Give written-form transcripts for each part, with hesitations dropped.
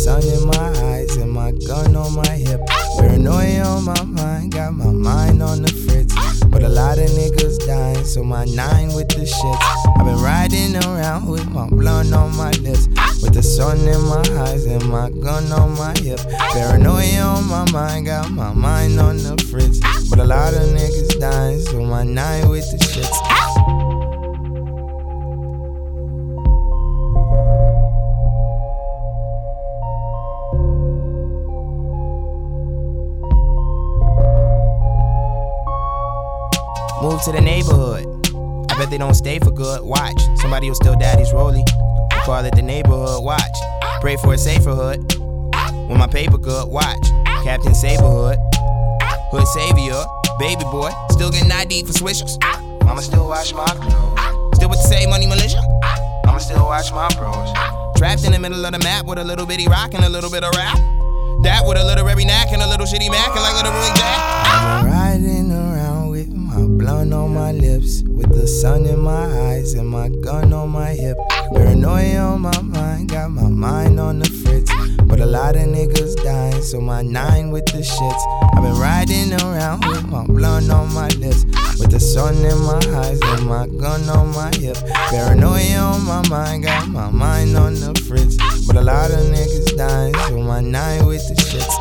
sun in my eyes and my gun on my hip. Paranoia on my mind, got my mind on the fritz. But a lot of niggas dying, so my 9 with the shits. I've been riding around with my blunt on my lips, with the sun in my eyes and my gun on my hip. Paranoia on my mind, got my mind on the fritz. But a lot of niggas dying, so my 9 with the shits. Move to the neighborhood. I bet they don't stay for good. Watch, somebody will steal daddy's rollie. We call it the neighborhood. Watch, pray for a safer hood. When my paper good, watch, Captain Saberhood, hood savior, baby boy, still getting ID for swishers. I'ma still watch my clothes. Still with the same money militia. I'ma still watch my pros. Trapped in the middle of the map with a little bitty rock and a little bit of rap. That with a literary knack and a little shitty mac and like literally Jack. I've been riding around with my blunt on my lips, with the sun in my eyes and my gun on my hip. Paranoia on my mind, got my mind on the fritz. But a lot of niggas dying, so my 9 with the shits. I've been riding around with my blunt on my lips, with the sun in my eyes and my gun on my hip. Paranoia on my mind, got my mind on the fritz. But a lot of niggas dying, so my 9 with the shits.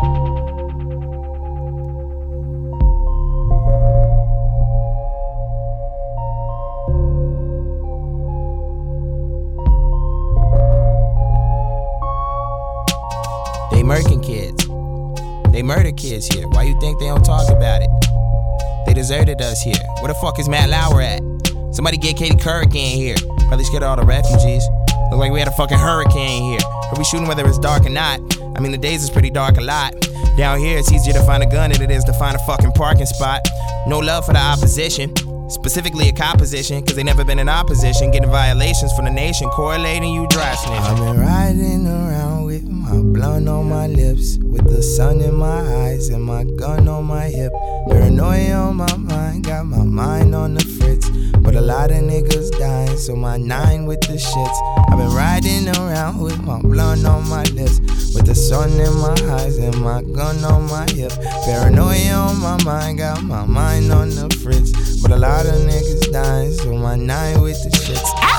They murking kids. They murder kids here. Why you think they don't talk about it? They deserted us here. Where the fuck is Matt Lauer at? Somebody get Katie Couric in here. Probably scared of all the refugees. Look like we had a fucking hurricane here. Are we shooting whether it's dark or not? I mean, the days is pretty dark a lot. Down here, it's easier to find a gun than it is to find a fucking parking spot. No love for the opposition. Specifically a composition, cause they never been in opposition. Getting violations from the nation, correlating you dry snitching. I've been riding around with my blunt on my lips, with the sun in my eyes and my gun on my hip. Paranoia on my mind, got my mind on the fritz. But a lot of niggas dying, so my 9 with the shits. I've been riding around with my blunt on my lips, with the sun in my eyes and my gun on my hip. Paranoia on my mind, got my mind on the fritz. But a lot of niggas dying, so my 9 with the shits.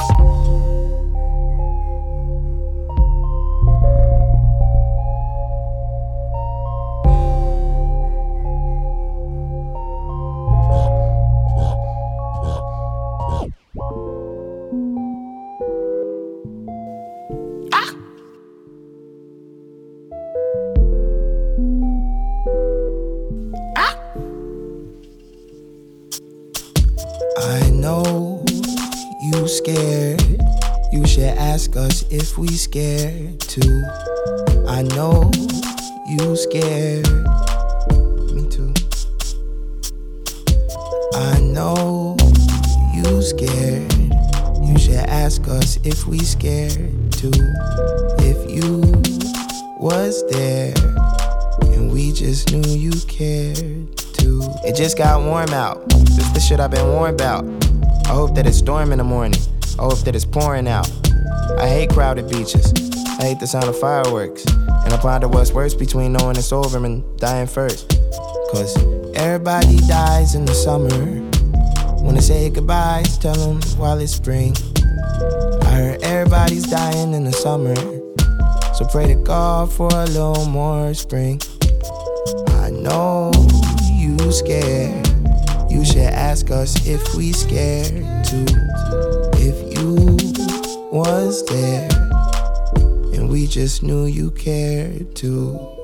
I know you scared. You should ask us if we scared too. I know you scared. Me too. I know you scared. You should ask us if we scared too. If you was there and we just knew you cared too. It just got warm out. This the shit I've been warned about. I hope that it's storm in the morning. I hope that it's pouring out. I hate crowded beaches. I hate the sound of fireworks. And I ponder what's worse between knowing it's over and dying first. Cause everybody dies in the summer. Wanna say goodbyes, tell them while it's spring. I heard everybody's dying in the summer, so pray to God for a little more spring. I know you scared. You should ask us if we scared too. If you was there and we just knew you cared too.